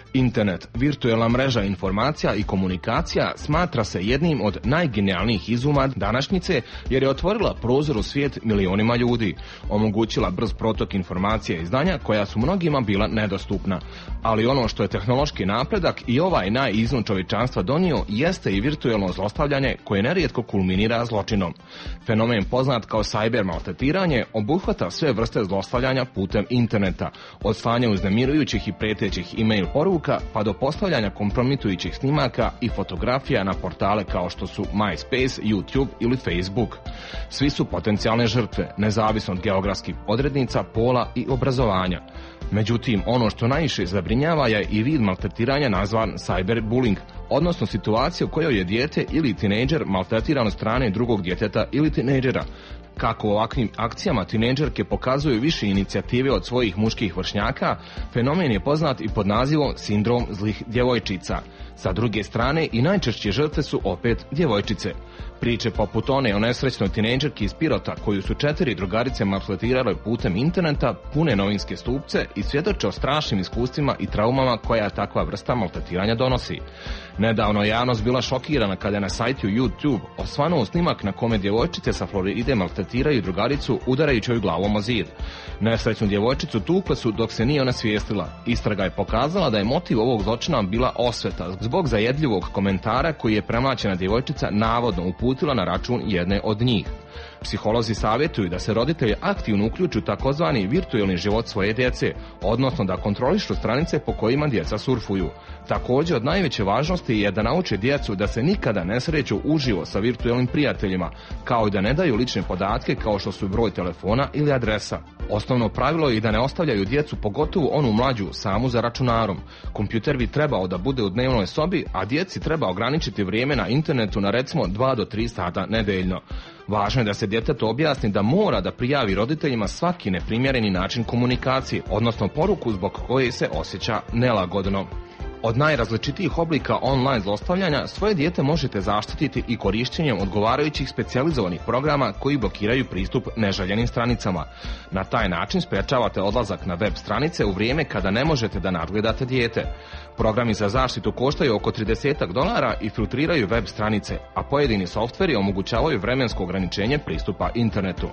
R: Internet, virtuelna mreža informacija i komunikacija, smatra se jednim od najgenijalnijih izuma današnjice jer je otvorila prozor u svijet milionima ljudi, omogućila brz protok informacija i znanja koja su mnogima bila nedostupna. Ali ono što je tehnološki napredak i ovaj najizum čovječanstva donio jeste i virtuelno zlostavljanje koje nerijetko kulminira zločinom. Fenomen poznat kao cyber maltretiranje obuhvata sve vrste zlostavljanja putem interneta, od slanja uznemirujućih i pretećih e-mail poruka pa do postavljanja kompromitujućih snimaka i fotografija na portale kao što su MySpace, YouTube ili Facebook. Svi su potencijalne žrtve, nezavisno od geografskih odrednica, pola i obrazovanja. Međutim, ono što najviše zabrinjava je i vid maltretiranja nazvan cyberbullying, odnosno situacija u kojoj je dijete ili tinejdžer maltretiran od strane drugog djeteta ili tinejdžera. Kako u ovakvim akcijama tinejdžerke pokazuju više inicijative od svojih muških vršnjaka, fenomen je poznat i pod nazivom sindrom zlih djevojčica. Sa druge strane i najčešće žrtve su opet djevojčice. Priče poput one o nesrećnoj tinejdžerki iz Pirota koju su 4 drugarice maltretirale putem interneta pune novinske stupce i svjedoče o strašnim iskustvima i traumama koja takva vrsta maltretiranja donosi. Nedavno je javnost bila šokirana kada je na sajtu YouTube osvanuo snimak na kome djevojčice sa Floride maltretiraju drugaricu udarajući joj glavom o zid. Nesrećnu djevojčicu tukle su dok se nije onesvijestila. Istraga je pokazala da je motiv ovog zločina bila osveta zbog zajedljivog komentara koji je premlaćena djevojčica navodno uputila na račun jedne od njih. Psiholozi savjetuju da se roditelji aktivno uključuju takozvani virtuelni život svoje djece, odnosno da kontrolišu stranice po kojima djeca surfuju. Također od najveće važnosti je da nauče djecu da se nikada ne sreću uživo sa virtuelnim prijateljima, kao i da ne daju lične podatke kao što su broj telefona ili adresa. Osnovno pravilo je i da ne ostavljaju djecu, pogotovo onu mlađu, samu za računarom. Kompjuter bi trebao da bude u dnevnoj sobi, a djeci treba ograničiti vrijeme na internetu na recimo 2 do 3 sata nedeljno. Važno je da se djetetu objasni da mora da prijavi roditeljima svaki neprimjereni način komunikacije, odnosno poruku zbog koje se osjeća nelagodno. Od najrazličitijih oblika online zlostavljanja svoje dijete možete zaštititi i korištenjem odgovarajućih specijalizovanih programa koji blokiraju pristup neželjenim stranicama. Na taj način sprečavate odlazak na web stranice u vrijeme kada ne možete da nadgledate dijete. Programi za zaštitu koštaju oko $30 i filtriraju web stranice, a pojedini softveri omogućavaju vremensko ograničenje pristupa internetu.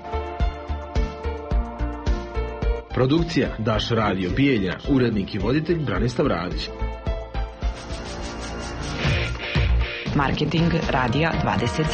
I: Produkcija Daš Radio Bijeljina, urednik i voditelj Branislav Radić.
P: Marketing Radija 27.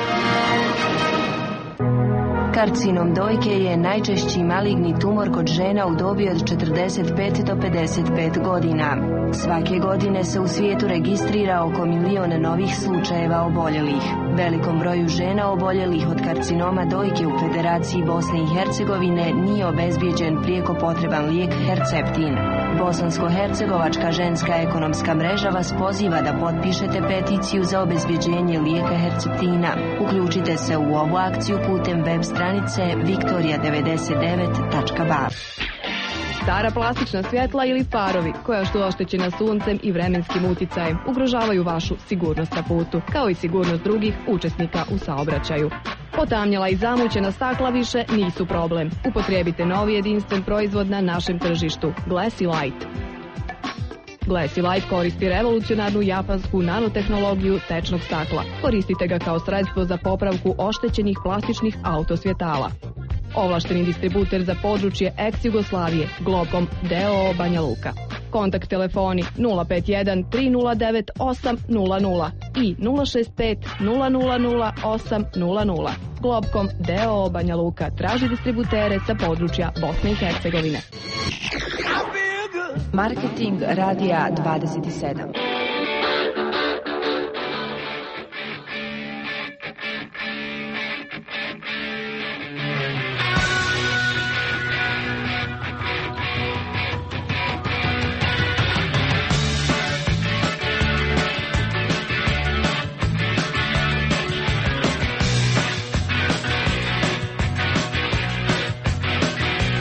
S: Karcinom dojke je najčešći maligni tumor kod žena u dobi od 45 do 55 godina. Svake godine se u svijetu registrira oko 1 milion novih slučajeva oboljelih. Velikom broju žena oboljelih od karcinoma dojke u Federaciji Bosne i Hercegovine nije obezbijeđen prijeko potreban lijek Herceptin. Bosansko-hercegovačka ženska ekonomska mreža vas poziva da potpišete peticiju za obezbijeđenje lijeka Herceptina. Uključite se u ovu akciju putem web stranice victoria99.ba.
T: Stara plastična svjetla ili farovi koja su oštećena suncem i vremenskim uticajem ugrožavaju vašu sigurnost na putu, kao i sigurnost drugih učesnika u saobraćaju. Potamnjela i zamućena stakla više nisu problem. Upotrijebite novi jedinstven proizvod na našem tržištu, Glassy Light. Glassy Light koristi revolucionarnu japansku nanotehnologiju tečnog stakla. Koristite ga kao sredstvo za popravku oštećenih plastičnih autosvjetala. Ovlašteni distributer za područje ex-Jugoslavije, Globkom d.o.o. Banja Luka. Kontakt telefoni 051 309 800 i 065 000 800. Globkom d.o.o. Banja Luka traži distributere sa područja Bosne i Hercegovine.
P: Marketing Radija 27.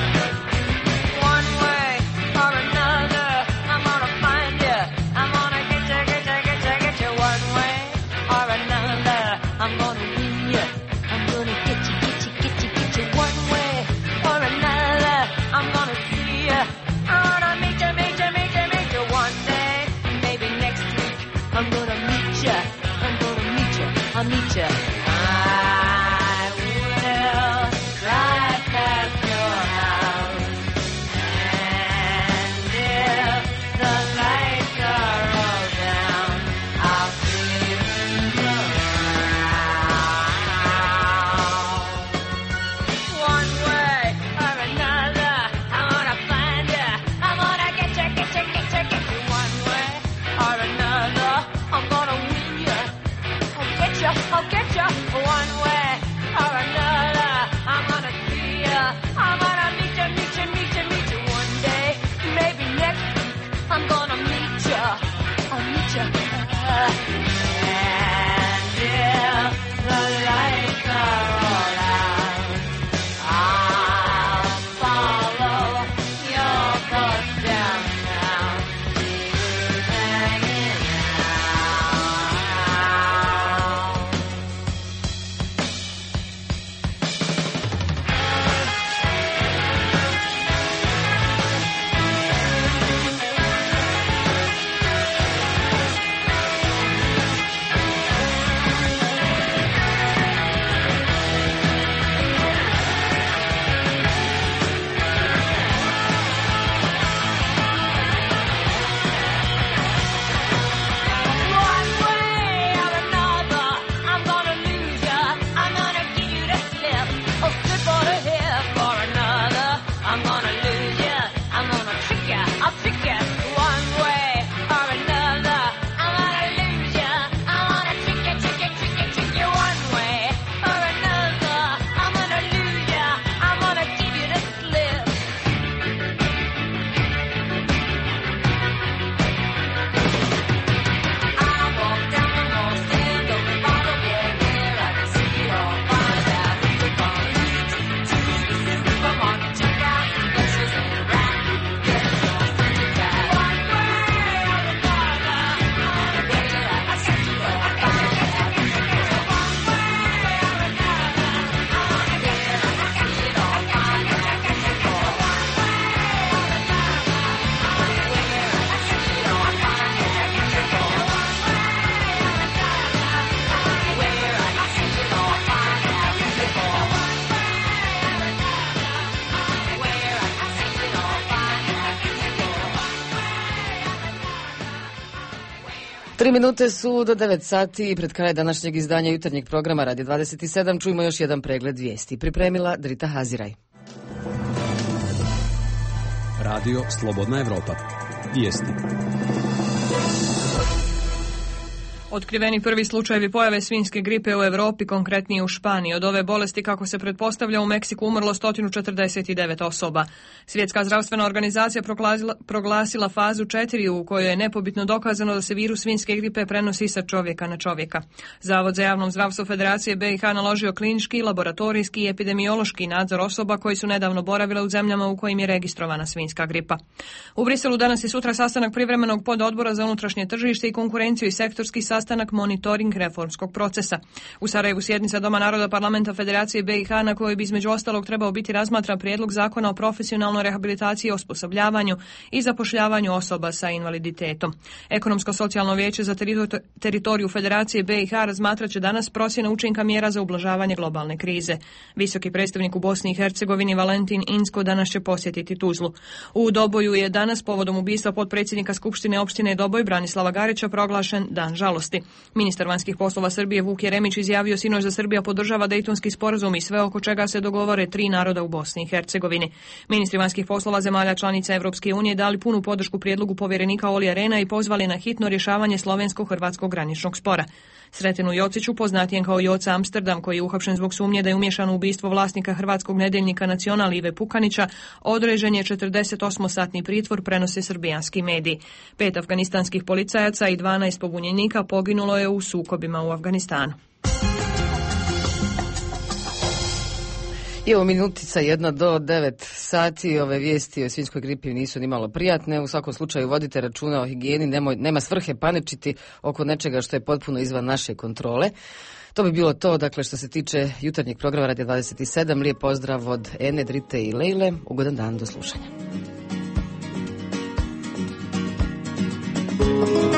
O: One way or another, I'm gonna find you. I'm gonna I'll meet you. I will drive past your house, and if the lights are all down, I'll see you around. One way or another, I'm gonna find you. I'm gonna get you, get you, get you, get you. One way or another, I'm gonna win you. I'll get you, I'll get you. One way or another, I'm gonna see you. I'm gonna meet you, meet you, meet you, meet you. One day, maybe next week, I'm gonna meet you. I'll meet you. And if the lights are all out, I'll follow your footsteps now. Who's hanging out? One way or another, I'm gonna lose ya. I'm gonna give you the slip. A slip or a hip or another, I'm gonna lose ya. I'm gonna trick ya. I'll trick ya. One way or another, I'm gonna lose ya. I'm gonna trick ya, trick ya, trick ya, trick ya. One way or another, I'm gonna lose ya. I'm gonna give you the slip. I walk down the mall, stand on the bottom wall where I can see it all. Find out who's the bomb, who's the supermarket, check out the groceries and rap. Get your friendly tag. One way or another, where I can see it all. Find out who's the bomb. One way or another, where I can see it all. Find out who's the bomb. One way or another, where I can see it all. Find out who's the bomb. One way or another, where I can see it all. Find out who's the bomb.
A: Tri minute su do 9 sati i pred kraj današnjeg izdanja jutarnjeg programa Radio 27 čujemo još jedan pregled vijesti. Pripremila Drita Haziraj.
B: Radio Slobodna Evropa. Vijesti.
J: Otkriveni prvi slučajevi pojave svinjske gripe u Europi, konkretnije u Španiji. Od ove bolesti, kako se pretpostavlja, u Meksiku umrlo 149 osoba. Svjetska zdravstvena organizacija proglasila fazu 4 u kojoj je nepobitno dokazano da se virus svinjske gripe prenosi sa čovjeka na čovjeka. Zavod za javno zdravstvo Federacije BiH naložio klinički, laboratorijski i epidemiološki nadzor osoba koji su nedavno boravile u zemljama u kojim je registrovana svinjska gripa. U Briselu danas i sutra sastanak privremenog pododbora za unutrašnje tržište i konkurenciju i sektorski sastanak monitoring reformskog procesa. U Sarajevu sjednica Doma naroda Parlamenta Federacije BiH na kojoj bi između ostalog trebao biti razmatra prijedlog zakona o profesionalnoj rehabilitaciji, osposobljavanju i zapošljavanju osoba sa invaliditetom. Ekonomsko-socijalno vijeće za teritoriju Federacije BiH razmatrat će danas procjene učinka mjera za ublažavanje globalne krize. Visoki predstavnik u Bosni i Hercegovini Valentin Inzko danas će posjetiti Tuzlu. U Doboju je danas povodom ubistva potpredsjednika Skupštine opštine Doboj Branislava Garića proglašen dan žalosti. Ministar vanjskih poslova Srbije Vuk Jeremić izjavio sinoć da Srbija podržava Dejtonski sporazum i sve oko čega se dogovore 3 naroda u Bosni i Hercegovini. Ministri vanjskih poslova zemalja članica Evropske unije dali punu podršku prijedlogu povjerenika Olija Rehna i pozvali na hitno rješavanje slovensko-hrvatskog graničnog spora. Sretenu Jociću, poznatijem kao Joca Amsterdam, koji je uhapšen zbog sumnje da je umiješan u ubistvo vlasnika hrvatskog nedeljnika Nacional Ive Pukanića, određen je 48-satni pritvor, prenose srbijanski mediji. 5 afganistanskih policajaca i 12 pobunjenika poginulo je u sukobima u Afganistanu.
A: I ovo minutica 1 do 9 sati, ove vijesti o svinjskoj gripi nisu ni malo prijatne. U svakom slučaju vodite računa o higijeni, nema svrhe paničiti oko nečega što je potpuno izvan naše kontrole. To bi bilo to, dakle, što se tiče jutarnjeg programa Radio 27. Lijep pozdrav od Ene, Drite i Lejle. Ugodan dan, do slušanja.